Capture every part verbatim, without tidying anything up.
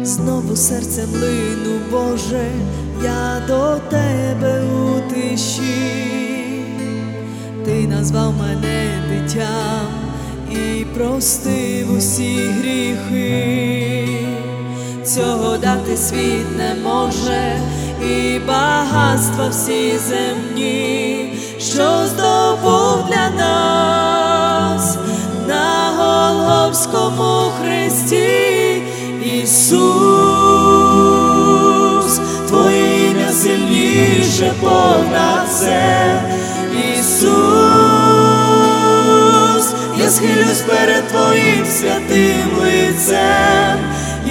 Знову серцем лину, Боже, я до Тебе у тиші. Ти назвав мене дитям і простив усі гріхи. Цього дати світ не може, і багатства всі земні, що здобув для нас на Голгофському хресті. Ісус, Твоє ім'я сильніше понад все. Ісус, я схилюсь перед Твоїм святим лицем.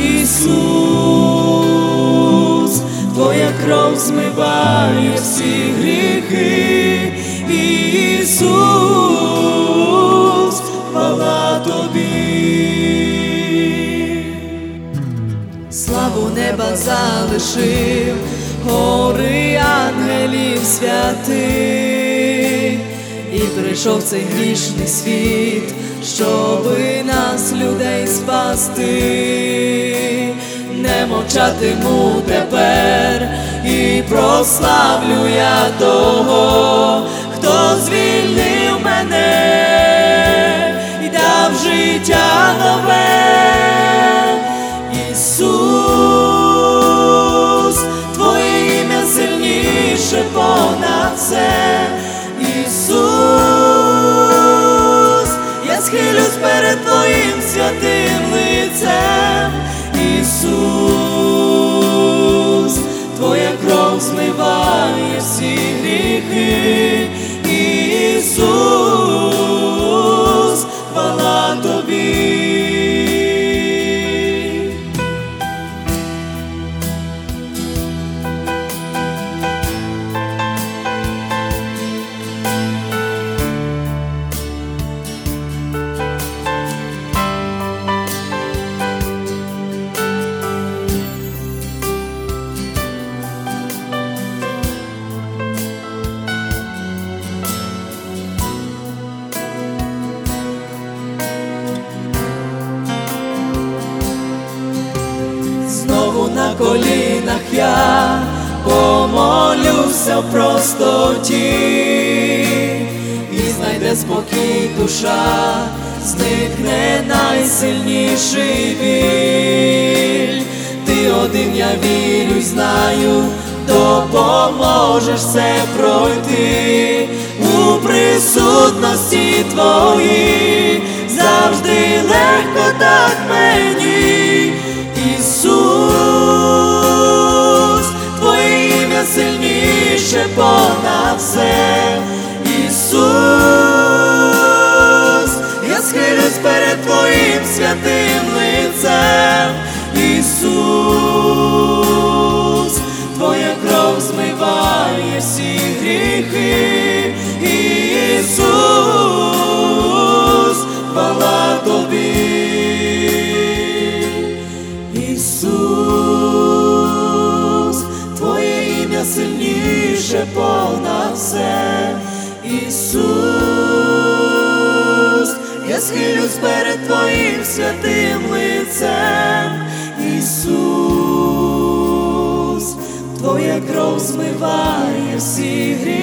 Ісус, Твоя кров змиває всі гріхи. Ісус, хвала Тобі. Славу неба залишив, гори ангелів святих, і прийшов цей грішний світ, щоби нас, людей, спасти. Не мовчатиму тепер і прославлю я того, хто звільнив мене і дав життя нове. Ісус, Твоє ім'я сильніше понад все. Ісус, я схилюсь перед Твоїм святим лицем. Ісус, Твоя кров змиває всі гріхи. Ісус, хвала Тобі. Знову на колінах я помолюся в простоті, і знайде спокій душа, зникне найсильніший біль. Ти один, я вірю й знаю, допоможеш все пройти. У присутності Твоїй завжди легко так мені. Ісус, Твоє ім'я сильніше понад все. Ісус, я схилюсь перед Твоїм святим лицем. Ісус, Твоя кров змиває всі гріхи. Ісус, хвала Тобі. Ісус, Твоє ім'я сильніше понад все. Ісус, я схилюсь перед Твоїм святим лицем. Ісус, Твоя кров змиває всі гріхи.